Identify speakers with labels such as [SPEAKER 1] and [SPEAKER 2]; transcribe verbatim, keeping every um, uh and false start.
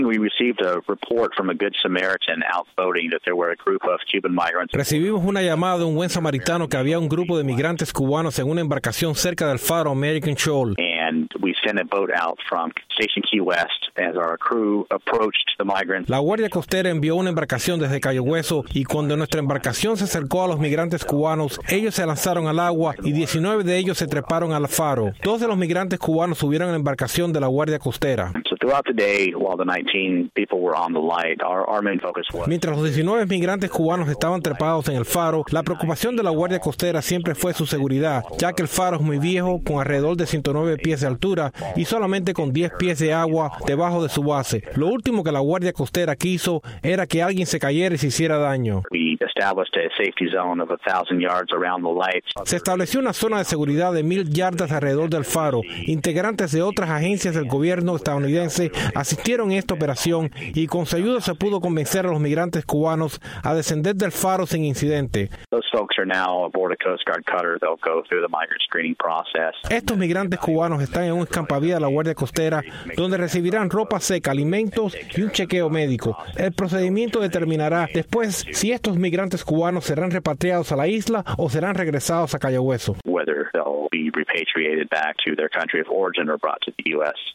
[SPEAKER 1] We received a report from a Good Samaritan outboating that there were a group of Cuban migrants.
[SPEAKER 2] Recibimos una llamada de un buen samaritano que había un grupo de migrantes cubanos en una embarcación cerca del faro American Shoal.
[SPEAKER 1] And we sent a boat out from Station Key West as our crew approached the migrants.
[SPEAKER 2] La Guardia Costera envió una embarcación desde Cayo Hueso y cuando nuestra embarcación se acercó a los migrantes cubanos, ellos se lanzaron al agua y diecinueve de ellos se treparon al faro. Dos de los migrantes cubanos subieron a la embarcación de la Guardia Costera.
[SPEAKER 1] So throughout the day, while the nineteen people were on the light, our, our main focus was...
[SPEAKER 2] Mientras los diecinueve migrantes cubanos estaban trepados en el faro, la preocupación de la Guardia Costera siempre fue su seguridad, ya que el faro es muy viejo, con alrededor de ciento nueve pies de altura y solamente con diez pies de agua debajo de su base. Lo último que la Guardia Costera quiso era que alguien se cayera y se hiciera daño.
[SPEAKER 1] We established a safety zone of a thousand yards around the lights.
[SPEAKER 2] Se estableció una zona de seguridad de mil yardas alrededor del faro. Integrantes de otras agencias del gobierno estadounidense asistieron a esta operación y con su ayuda se pudo convencer a los migrantes cubanos a descender del faro sin incidente.
[SPEAKER 1] Those folks are now aboard a Coast Guard cutter. They'll go through the migrant screening process.
[SPEAKER 2] Estos migrantes cubanos están en un escampavía de la Guardia Costera donde recibirán ropa seca, alimentos y un chequeo médico. El procedimiento determinará después si estos migrantes cubanos serán repatriados a la isla o serán regresados a Cayo Hueso.
[SPEAKER 1] Whether they'll be repatriated back to their country of origin or brought to the U S